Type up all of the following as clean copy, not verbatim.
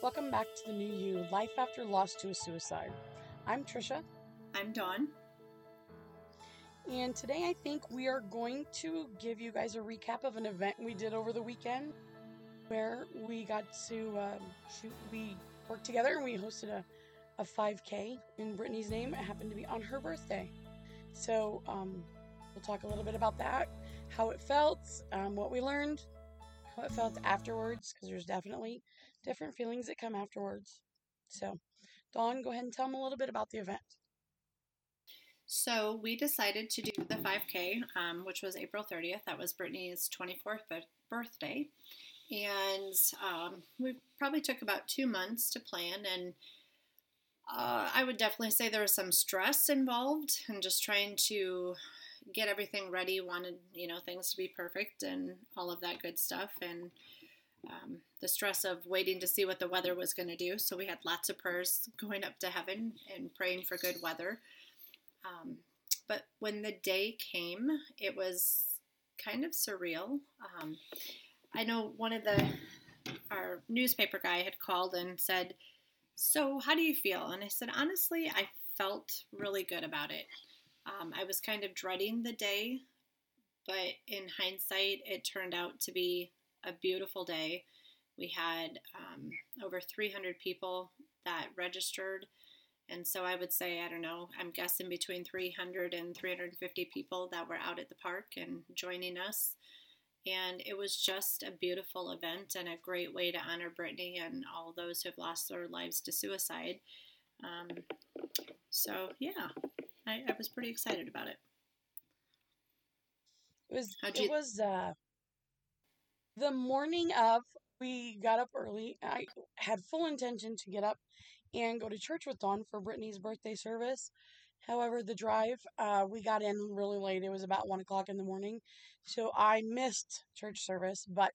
Welcome back to the New You, Life After Loss to a Suicide. I'm Trisha. I'm Dawn. And today I think we are going to give you guys a recap of an event we did over the weekend where we got to we worked together and we hosted a 5K in Brittany's name. It happened to be on her birthday. So we'll talk a little bit about that, how it felt, what we learned, how it felt afterwards, because there's definitely different feelings that come afterwards. So, Dawn, go ahead and tell them a little bit about the event. So we decided to do the 5K, which was April 30th. That was Brittany's 24th birthday. And we probably took about 2 months to plan. And I would definitely say there was some stress involved and just trying to get everything ready. Wanted, things to be perfect and all of that good stuff. And the stress of waiting to see what the weather was going to do. So we had lots of prayers going up to heaven and praying for good weather. But when the day came, it was kind of surreal. I know one of our newspaper guy had called and said, "So how do you feel?" And I said, honestly, I felt really good about it. I was kind of dreading the day, but in hindsight, it turned out to be a beautiful day. We had over 300 people that registered. And so I would say, I don't know, I'm guessing between 300 and 350 people that were out at the park and joining us. And it was just a beautiful event and a great way to honor Brittany and all those who have lost their lives to suicide. So, yeah, I was pretty excited about it. It was the morning of, we got up early. I had full intention to get up and go to church with Dawn for Brittany's birthday service. However, the drive, we got in really late. It was about 1 o'clock in the morning. So I missed church service. But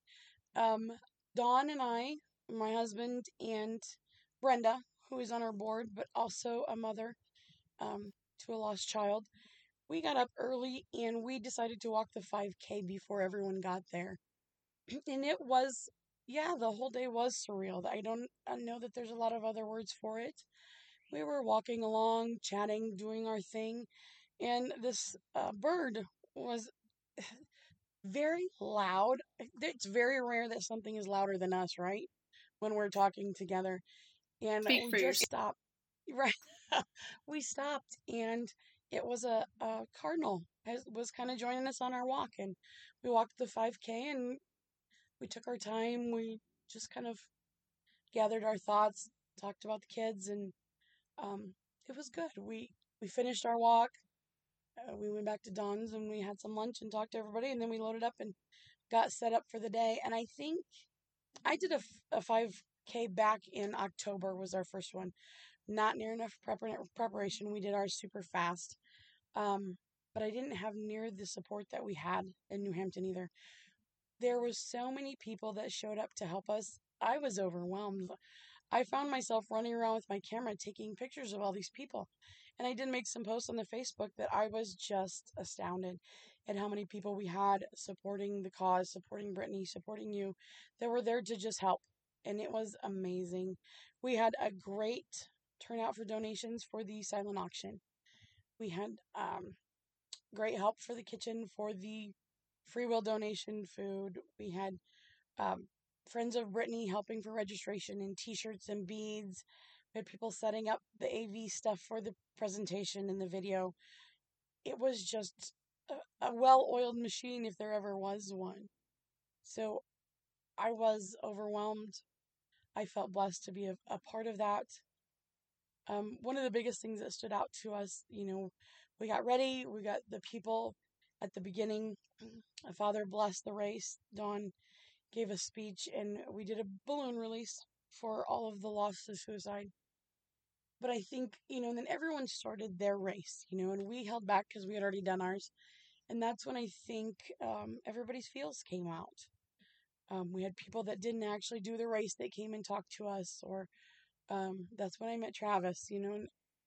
Dawn and I, my husband, and Brenda, who is on our board, but also a mother to a lost child, we got up early and we decided to walk the 5K before everyone got there. And it was, yeah, the whole day was surreal. I don't know that there's a lot of other words for it. We were walking along, chatting, doing our thing, and this bird was very loud. It's very rare that something is louder than us, right? When we're talking together. And Speak we for just yourself. stopped. Right. We stopped, and it was a cardinal was kind of joining us on our walk. And we walked the 5K and we took our time. We just kind of gathered our thoughts, talked about the kids, and it was good. We finished our walk. We went back to Don's and we had some lunch and talked to everybody, and then we loaded up and got set up for the day. And I think I did a 5K back in October, was our first one. Not near enough preparation. We did ours super fast. But I didn't have near the support that we had in New Hampton either. There was so many people that showed up to help us. I was overwhelmed. I found myself running around with my camera taking pictures of all these people. And I did make some posts on the Facebook that I was just astounded at how many people we had supporting the cause, supporting Brittany, supporting you, that were there to just help. And it was amazing. We had a great turnout for donations for the silent auction. We had great help for the kitchen, for the free will donation food. We had friends of Brittany helping for registration and t-shirts and beads. We had people setting up the AV stuff for the presentation and the video. It was just a well-oiled machine if there ever was one. So I was overwhelmed. I felt blessed to be a part of that. One of the biggest things that stood out to us, we got ready. We got the people at the beginning. Father blessed the race. Dawn gave a speech, and we did a balloon release for all of the lost to suicide. But I think, then everyone started their race, and we held back because we had already done ours. And that's when I think everybody's feels came out. We had people that didn't actually do the race that came and talked to us, or that's when I met Travis, and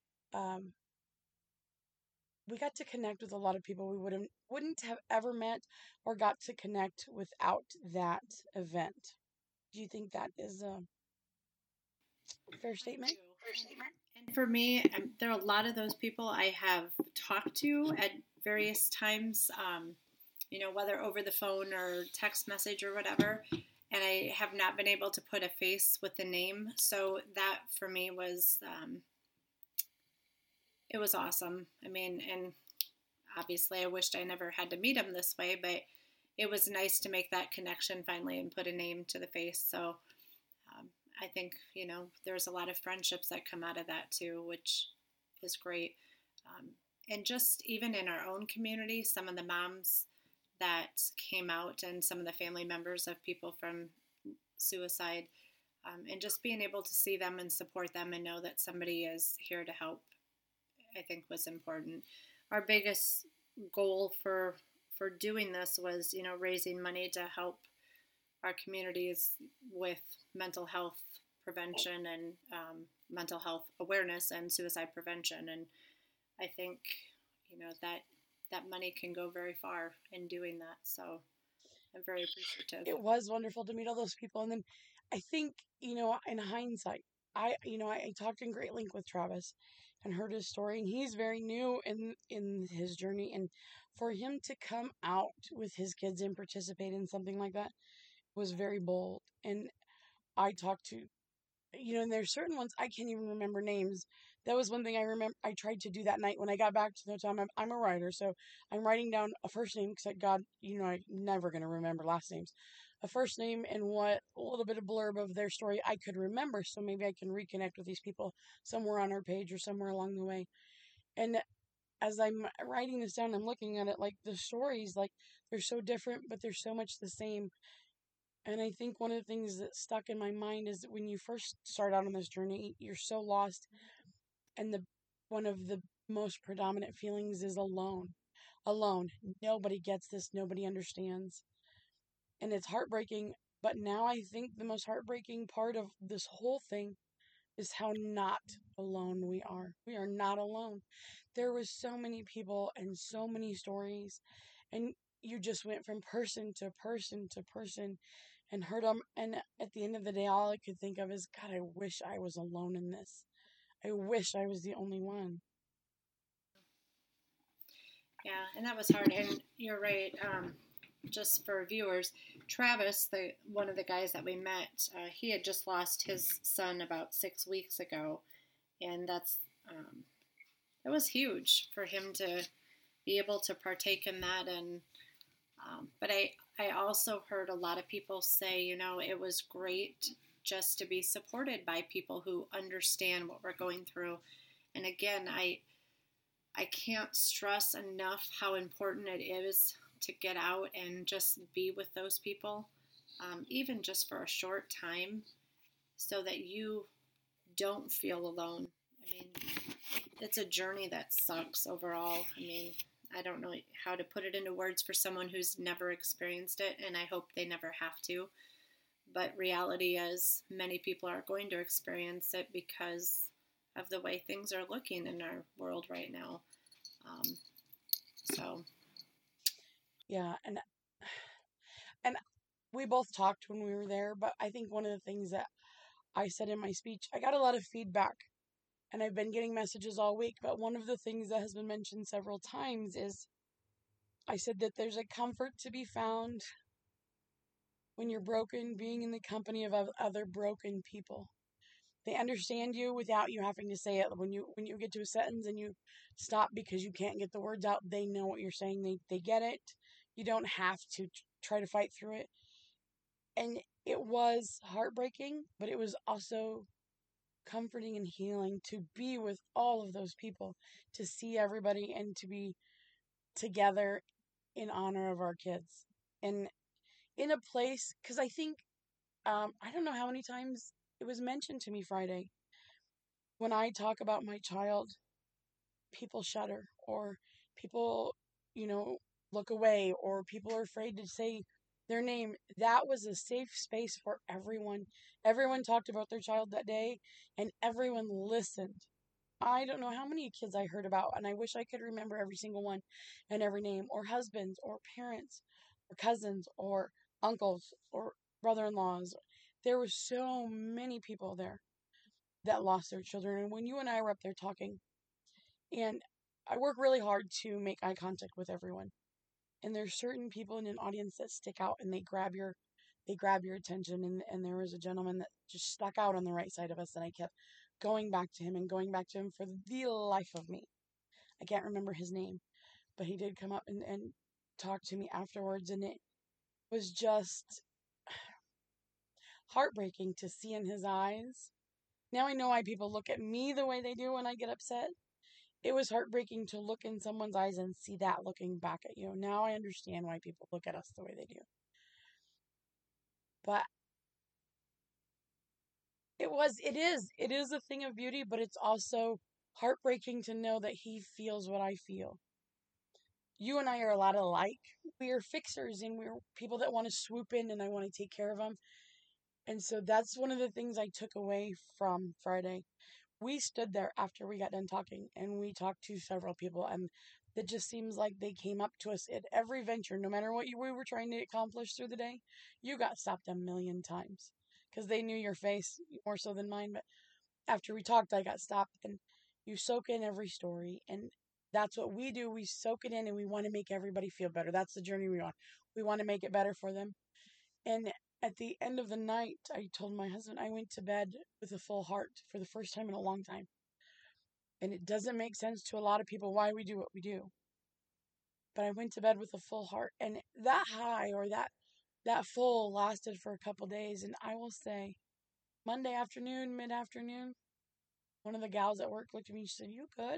we got to connect with a lot of people we wouldn't have ever met or got to connect without that event. Do you think that is Fair I statement. do. And for me, there are a lot of those people I have talked to at various times, whether over the phone or text message or whatever, and I have not been able to put a face with the name. So that for me was, it was awesome. I mean, and obviously I wished I never had to meet him this way, but it was nice to make that connection finally and put a name to the face. So um, I think, there's a lot of friendships that come out of that too, which is great. Um, and just even in our own community, some of the moms that came out and some of the family members of people from suicide, and just being able to see them and support them and know that somebody is here to help, I think was important. Our biggest goal for doing this was, raising money to help our communities with mental health prevention and mental health awareness and suicide prevention. And I think, that money can go very far in doing that. So I'm very appreciative. It was wonderful to meet all those people. And then I think, in hindsight, I talked in great length with Travis and heard his story, and he's very new in his journey. And for him to come out with his kids and participate in something like that was very bold. And I talked to, and there's certain ones I can't even remember names. That was one thing I remember. I tried to do that night when I got back to the hotel. I'm a writer, so I'm writing down a first name because God, I'm never gonna remember last names. A first name and what a little bit of blurb of their story I could remember, so maybe I can reconnect with these people somewhere on our page or somewhere along the way. And as I'm writing this down, I'm looking at it like the stories, like they're so different, but they're so much the same. And I think one of the things that stuck in my mind is that when you first start out on this journey, you're so lost, and the one of the most predominant feelings is alone. Alone. Nobody gets this, nobody understands. And it's heartbreaking, but now I think the most heartbreaking part of this whole thing is how not alone we are. We are not alone. There was so many people and so many stories, and you just went from person to person to person and heard them. And at the end of the day, all I could think of is, God, I wish I was alone in this. I wish I was the only one. Yeah, and that was hard. And you're right. Just for viewers, Travis, the one of the guys that we met, he had just lost his son about 6 weeks ago, and that was huge for him to be able to partake in that. And but I also heard a lot of people say, it was great just to be supported by people who understand what we're going through. And again, I can't stress enough how important it is to get out and just be with those people, even just for a short time, so that you don't feel alone. I mean, it's a journey that sucks overall. I mean, I don't know how to put it into words for someone who's never experienced it, and I hope they never have to. But reality is, many people are going to experience it because of the way things are looking in our world right now. Um, so, Yeah, and we both talked when we were there, but I think one of the things that I said in my speech, I got a lot of feedback and I've been getting messages all week, but one of the things that has been mentioned several times is I said that there's a comfort to be found when you're broken being in the company of other broken people. They understand you without you having to say it. When you get to a sentence and you stop because you can't get the words out, they know what you're saying. They get it. You don't have to try to fight through it. And it was heartbreaking, but it was also comforting and healing to be with all of those people, to see everybody and to be together in honor of our kids. And in a place, because I think, I don't know how many times it was mentioned to me Friday. When I talk about my child, people shudder, or people, you know, look away, or people are afraid to say their name. That was a safe space for everyone. Everyone talked about their child that day, and everyone listened. I don't know how many kids I heard about, and I wish I could remember every single one and every name, or husbands, or parents, or cousins, or uncles, or brother in laws. There were so many people there. that lost their children. And when you and I were up there talking, and I work really hard to make eye contact with everyone. And there's certain people in an audience that stick out and they grab your attention, and there was a gentleman that just stuck out on the right side of us, and I kept going back to him and going back to him for the life of me. I can't remember his name, but he did come up and talk to me afterwards, and it was just heartbreaking to see in his eyes. Now I know why people look at me the way they do when I get upset. It was heartbreaking to look in someone's eyes and see that looking back at you. Now I understand why people look at us the way they do. But it is a thing of beauty, but it's also heartbreaking to know that he feels what I feel. You and I are a lot alike. We are fixers, and we're people that want to swoop in and I want to take care of them. And so that's one of the things I took away from Friday. We stood there after we got done talking, and we talked to several people, and it just seems like they came up to us at every venture, no matter what we were trying to accomplish through the day. You got stopped a million times because they knew your face more so than mine. But after we talked, I got stopped, and you soak in every story, and that's what we do. We soak it in, and we want to make everybody feel better. That's the journey we're on. We want to make it better for them. And at the end of the night, I told my husband I went to bed with a full heart for the first time in a long time. And it doesn't make sense to a lot of people why we do what we do. But I went to bed with a full heart. And that high or that full lasted for a couple days. And I will say, Monday afternoon, mid afternoon, one of the gals at work looked at me and she said, "You good?"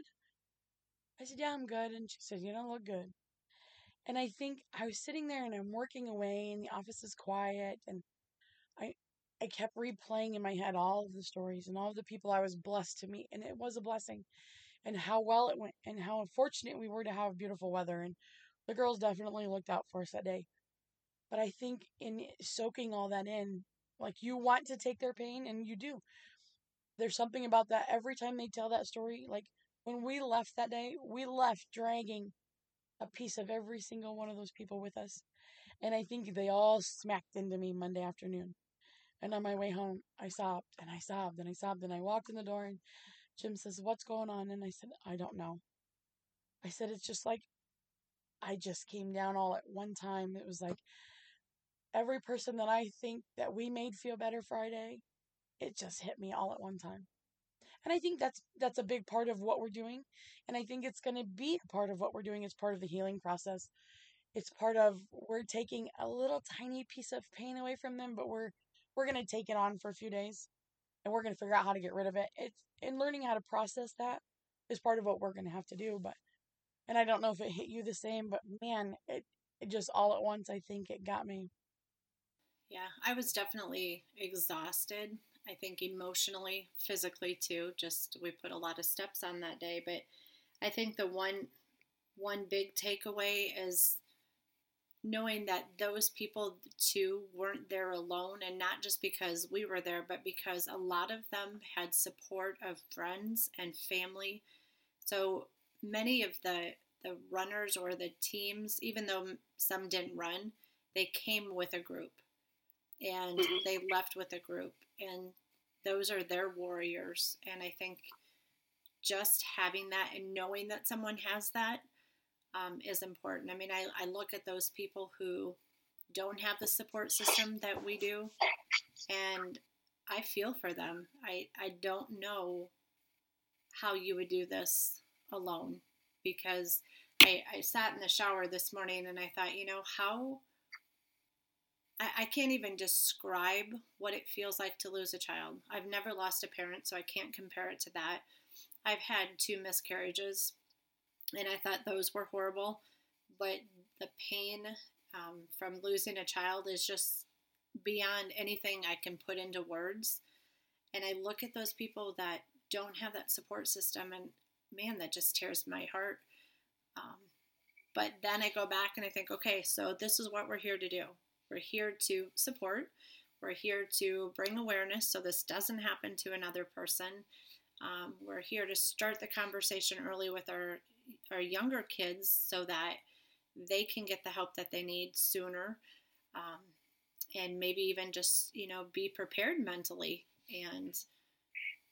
I said, "Yeah, I'm good." And she said, "You don't look good." And I think I was sitting there and I'm working away and the office is quiet, and I I kept replaying in my head all of the stories and all of the people I was blessed to meet, and it was a blessing, and how well it went, and how fortunate we were to have beautiful weather, and the girls definitely looked out for us that day. But I think in soaking all that in, like, you want to take their pain, and you do. There's something about that every time they tell that story. Like, when we left that day, we left dragging a piece of every single one of those people with us. And I think they all smacked into me Monday afternoon. And on my way home, I sobbed and I sobbed and I sobbed. And I walked in the door, and Jim says, "What's going on?" And I said, "I don't know." I said, "It's just like I just came down all at one time." It was like every person that I think that we made feel better Friday, it just hit me all at one time. And I think that's a big part of what we're doing. And I think it's going to be a part of what we're doing. It's part of the healing process. It's part of we're taking a little tiny piece of pain away from them, but we're going to take it on for a few days, and we're going to figure out how to get rid of it. It's and learning how to process that is part of what we're going to have to do. But and I don't know if it hit you the same, but man, it just all at once, I think it got me. Yeah, I was definitely exhausted. I think emotionally, physically too. Just we put a lot of steps on that day, but I think the one big takeaway is knowing that those people too weren't there alone, and not just because we were there, but because a lot of them had support of friends and family. So many of the runners or the teams, even though some didn't run, they came with a group, and they left with a group, and those are their warriors. And I think just having that and knowing that someone has that is important. I mean, I look at those people who don't have the support system that we do, and I feel for them. I don't know how you would do this alone, because I sat in the shower this morning and I thought, how I can't even describe what it feels like to lose a child. I've never lost a parent, so I can't compare it to that. I've had two miscarriages, and I thought those were horrible, but the pain from losing a child is just beyond anything I can put into words. And I look at those people that don't have that support system, and man, that just tears my heart. Um, but then I go back and I think, okay, so this is what we're here to do. We're here to support. We're here to bring awareness so this doesn't happen to another person. We're here to start the conversation early with our younger kids so that they can get the help that they need sooner, um, and maybe even just be prepared mentally. And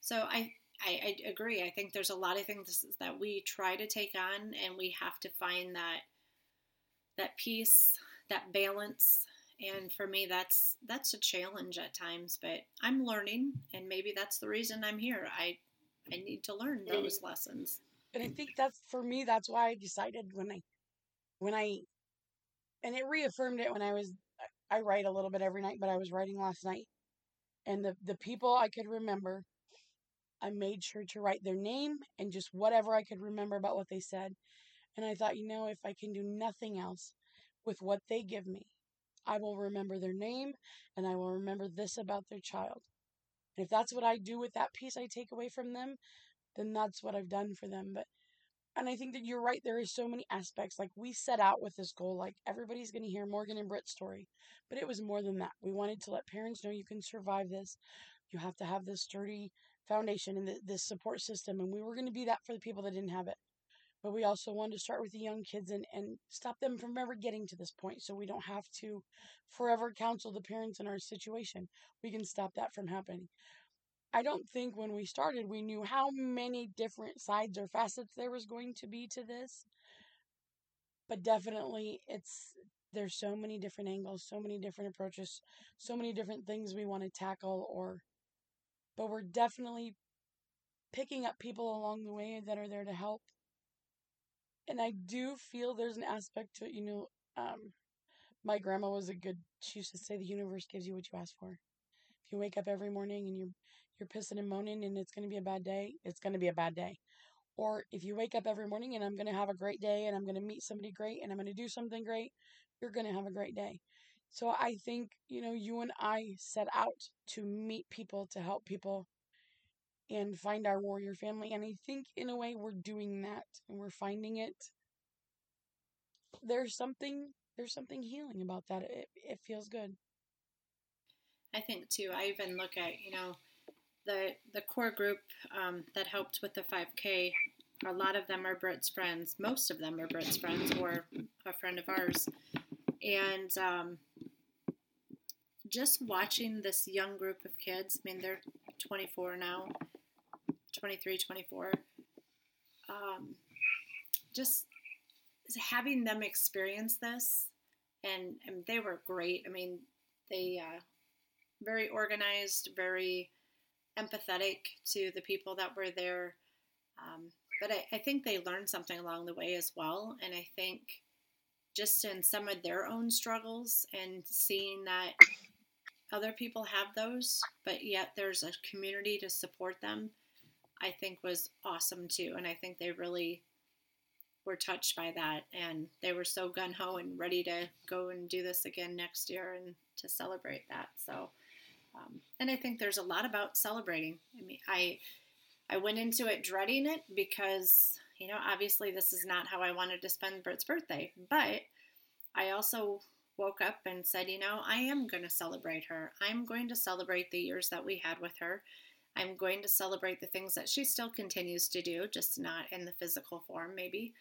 So I agree. I think there's a lot of things that we try to take on, and we have to find that peace, that balance. And for me, that's a challenge at times, but I'm learning, and maybe that's the reason I'm here. I need to learn those lessons. And I think that's for me. That's why I decided when I and it reaffirmed it when I write a little bit every night, but I was writing last night, and the people I could remember, I made sure to write their name and just whatever I could remember about what they said. And I thought, if I can do nothing else with what they give me, I will remember their name and I will remember this about their child. And if that's what I do with that piece I take away from them, then that's what I've done for them. And I think that you're right. There is so many aspects. Like we set out with this goal, like everybody's going to hear Morgan and Britt's story, but it was more than that. We wanted to let parents know you can survive this. You have to have this sturdy foundation and this support system. And we were going to be that for the people that didn't have it. But we also wanted to start with the young kids and stop them from ever getting to this point so we don't have to forever counsel the parents in our situation. We can stop that from happening. I don't think when we started we knew how many different sides or facets there was going to be to this, but definitely there's so many different angles, so many different approaches, so many different things we want to tackle but we're definitely picking up people along the way that are there to help. And I do feel there's an aspect to it, my grandma was she used to say the universe gives you what you ask for. If you wake up every morning and you're pissing and moaning and it's going to be a bad day, it's going to be a bad day. Or if you wake up every morning and I'm going to have a great day and I'm going to meet somebody great and I'm going to do something great, you're going to have a great day. So I think, you and I set out to meet people, to help people and find our warrior family. And I think in a way we're doing that and we're finding it. There's something healing about that. It feels good. I think too. I even look at the core group that helped with the 5K. A lot of them are Britt's friends. Most of them are Britt's friends or a friend of ours. And just watching this young group of kids, I mean, they're 24 now, 23, 24. Just having them experience this, and they were great. I mean, they very organized, very empathetic to the people that were there. But I think they learned something along the way as well. And I think just in some of their own struggles and seeing that other people have those, but yet there's a community to support them, I think was awesome too. And I think they really were touched by that. And they were so gun ho and ready to go and do this again next year and to celebrate that. So, and I think there's a lot about celebrating. I mean, I went into it dreading it because, obviously this is not how I wanted to spend Britt's birthday. But I also woke up and said, I am going to celebrate her. I'm going to celebrate the years that we had with her. I'm going to celebrate the things that she still continues to do, just not in the physical form, maybe.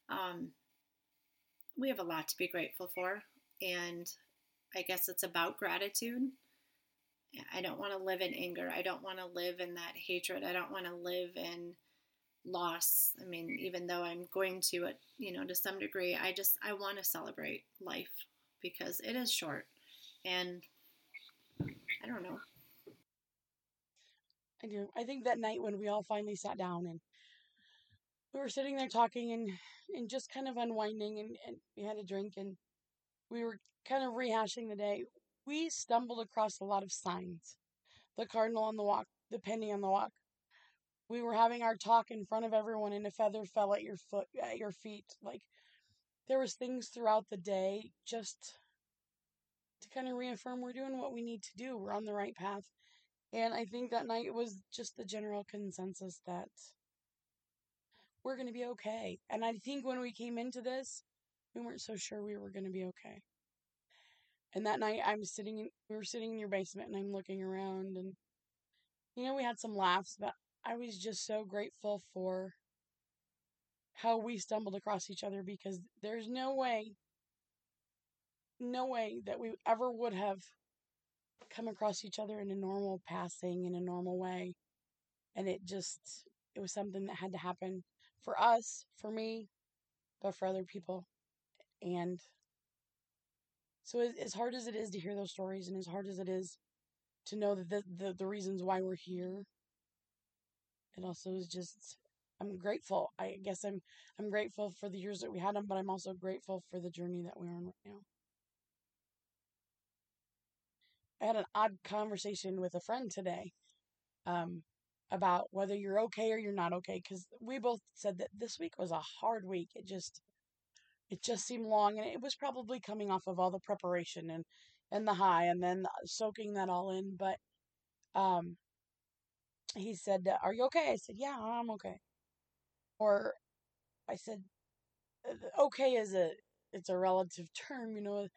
We have a lot to be grateful for. And I guess it's about gratitude. I don't want to live in anger. I don't want to live in that hatred. I don't want to live in loss. I mean, even though I'm going to it, to some degree, I want to celebrate life because it is short. And I don't know. I do. I think that night when we all finally sat down and we were sitting there talking and just kind of unwinding and we had a drink and we were kind of rehashing the day, we stumbled across a lot of signs. The cardinal on the walk, the penny on the walk. We were having our talk in front of everyone and a feather fell at your feet. Like there was things throughout the day just to kind of reaffirm we're doing what we need to do. We're on the right path. And I think that night was just the general consensus that we're going to be okay. And I think when we came into this, we weren't so sure we were going to be okay. And that night we were sitting in your basement and I'm looking around and, we had some laughs, but I was just so grateful for how we stumbled across each other because there's no way that we ever would have come across each other in a normal passing in a normal way. And it was something that had to happen for us, for me, but for other people. And so as hard as it is to hear those stories, and as hard as it is to know that the reasons why we're here, it also is just, I'm grateful. I guess I'm grateful for the years that we had them, but I'm also grateful for the journey that we're on right now. I had an odd conversation with a friend today, um, about whether you're okay or you're not okay, because we both said that this week was a hard week. It just seemed long, and it was probably coming off of all the preparation and the high, and then soaking that all in. But um, he said, "Are you okay?" I said, "Yeah, I'm okay." Or I said, "Okay" it's a relative term,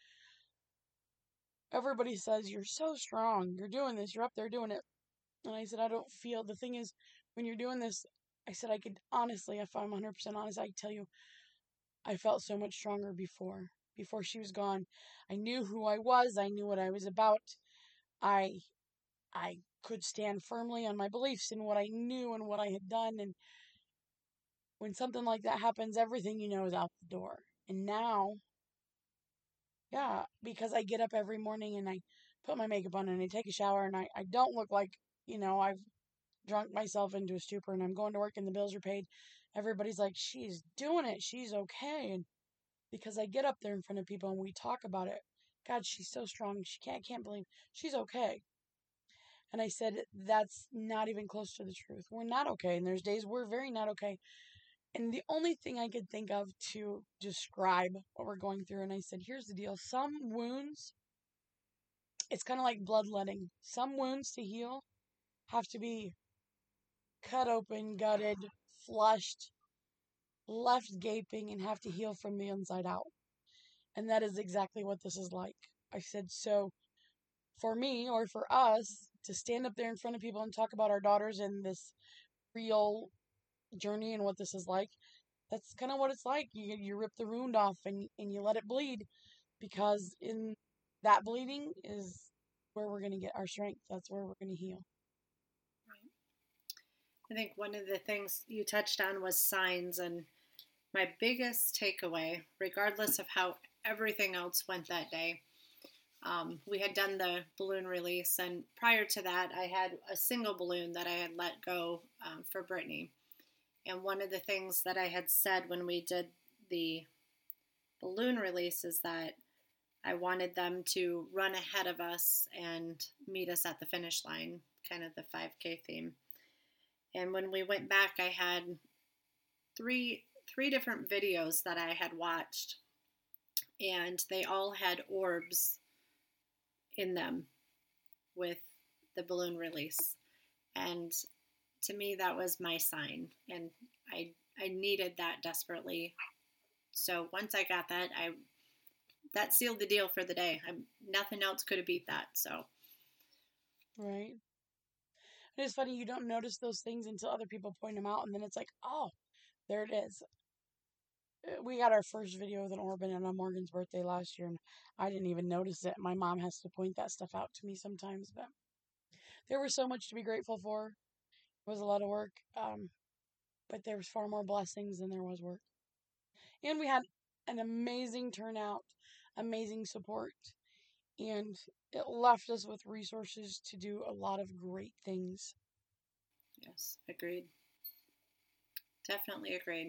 Everybody says you're so strong, you're doing this, you're up there doing it, and I said, "I don't feel." The thing is, when you're doing this, I said, I could honestly, if I'm 100% honest, I can tell you, I felt so much stronger before she was gone. I knew who I was. I knew what I was about. I I could stand firmly on my beliefs and what I knew and what I had done. And when something like that happens, everything you know is out the door. And now, yeah, because I get up every morning and I put my makeup on and I take a shower and I don't look like, I've drunk myself into a stupor and I'm going to work and the bills are paid. Everybody's like, she's doing it. She's okay. And because I get up there in front of people and we talk about it. God, she's so strong. Can't believe she's okay. And I said, that's not even close to the truth. We're not okay. And there's days we're very not okay. And the only thing I could think of to describe what we're going through, and I said, here's the deal. Some wounds, it's kind of like bloodletting. Some wounds to heal have to be cut open, gutted, flushed, left gaping, and have to heal from the inside out. And that is exactly what this is like. I said, so for me or for us to stand up there in front of people and talk about our daughters and this real journey and what this is like, that's kind of what it's like. You rip the wound off and you let it bleed, because in that bleeding is where we're going to get our strength. That's where we're going to heal. I think one of the things you touched on was signs, and my biggest takeaway, regardless of how everything else went that day, we had done the balloon release, and prior to that, I had a single balloon that I had let go for Brittany. And one of the things that I had said when we did the balloon release is that I wanted them to run ahead of us and meet us at the finish line, kind of the 5K theme. And when we went back, I had three different videos that I had watched, and they all had orbs in them with the balloon release. And to me, that was my sign, and I needed that desperately. So once I got that, that sealed the deal for the day. Nothing else could have beat that. So Right. And it's funny, you don't notice those things until other people point them out, and then it's like, oh, there it is. We got our first video with an orb on Morgan's birthday last year, and I didn't even notice it. My mom has to point that stuff out to me sometimes, but there was so much to be grateful for. It was a lot of work, but there was far more blessings than there was work. And we had an amazing turnout, amazing support, and it left us with resources to do a lot of great things. yes, agreed. Definitely agreed.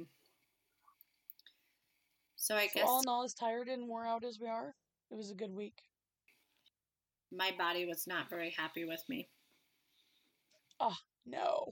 So I guess all in all, as tired and wore out as we are, it was a good week. My body was not very happy with me. Oh, no.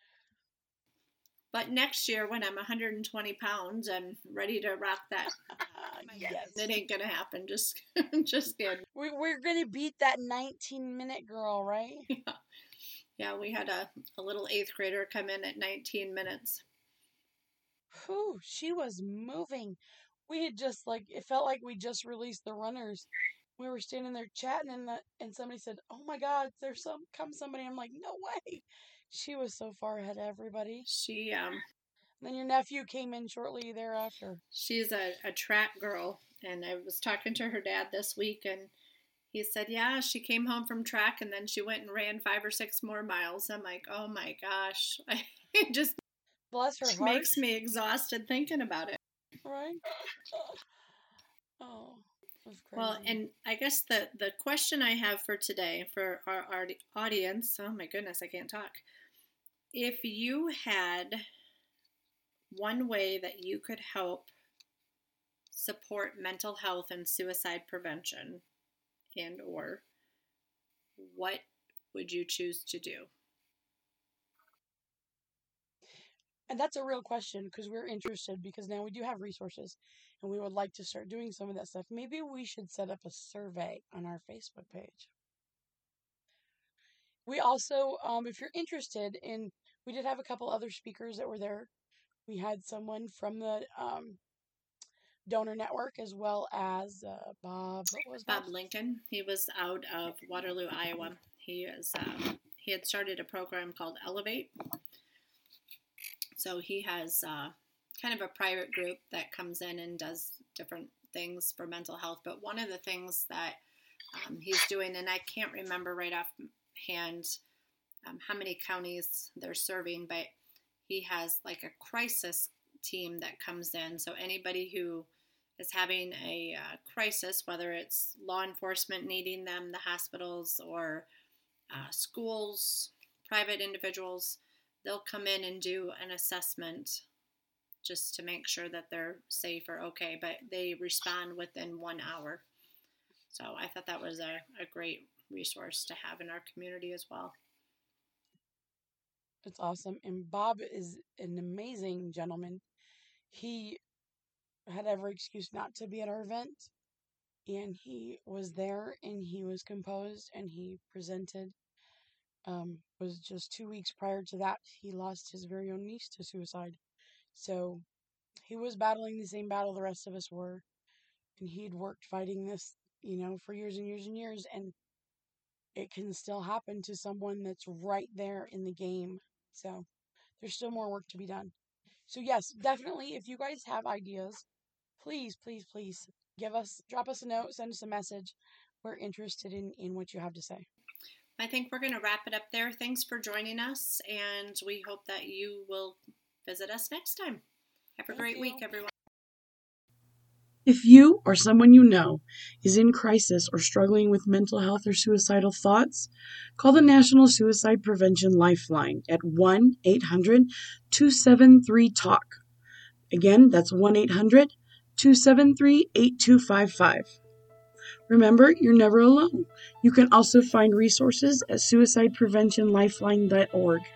But next year, when I'm 120 pounds and ready to rock that, yes, it ain't gonna happen. Just kidding. We're gonna beat that 19-minute girl, right? Yeah, we had a little 8th grader come in at 19 minutes. Whew, she was moving. We had just it felt like we just released the runners. We were standing there chatting, and somebody said, "Oh my God, there's somebody." I'm like, "No way!" She was so far ahead of everybody. She Then your nephew came in shortly thereafter. She's a track girl, and I was talking to her dad this week, and he said, yeah, she came home from track and then she went and ran 5 or 6 more miles. I'm like, oh my gosh. It just Bless her heart. makes me exhausted thinking about it. Right? Oh, that's crazy. Well, and I guess the question I have for today for our audience, oh my goodness, I can't talk. If you had one way that you could help support mental health and suicide prevention, and or what would you choose to do? And that's a real question because we're interested, because now we do have resources and we would like to start doing some of that stuff. Maybe we should set up a survey on our Facebook page. We also, if you're interested in, we did have a couple other speakers that were there. We had someone from the donor network, as well as Bob. What was Bob Lincoln? He was out of Waterloo, Iowa. He had started a program called Elevate. So he has kind of a private group that comes in and does different things for mental health. But one of the things that he's doing, and I can't remember right offhand how many counties they're serving, but he has like a crisis team that comes in. So anybody who is having a crisis, whether it's law enforcement needing them, the hospitals, or schools, private individuals, they'll come in and do an assessment just to make sure that they're safe or okay, but they respond within 1 hour. So I thought that was a great resource to have in our community as well. It's awesome. And Bob is an amazing gentleman. He had every excuse not to be at our event, and he was there and he was composed and he presented. Was just 2 weeks prior to that, he lost his very own niece to suicide. So he was battling the same battle the rest of us were, and he'd worked fighting this, for years and years and years, and it can still happen to someone that's right there in the game. So there's still more work to be done. So yes, definitely, if you guys have ideas, please, please, please drop us a note, send us a message. We're interested in what you have to say. I think we're going to wrap it up there. Thanks for joining us, and we hope that you will visit us next time. Have a great week, everyone. If you or someone you know is in crisis or struggling with mental health or suicidal thoughts, call the National Suicide Prevention Lifeline at 1-800-273-TALK. Again, that's 1-800-273-8255. Remember, you're never alone. You can also find resources at suicidepreventionlifeline.org.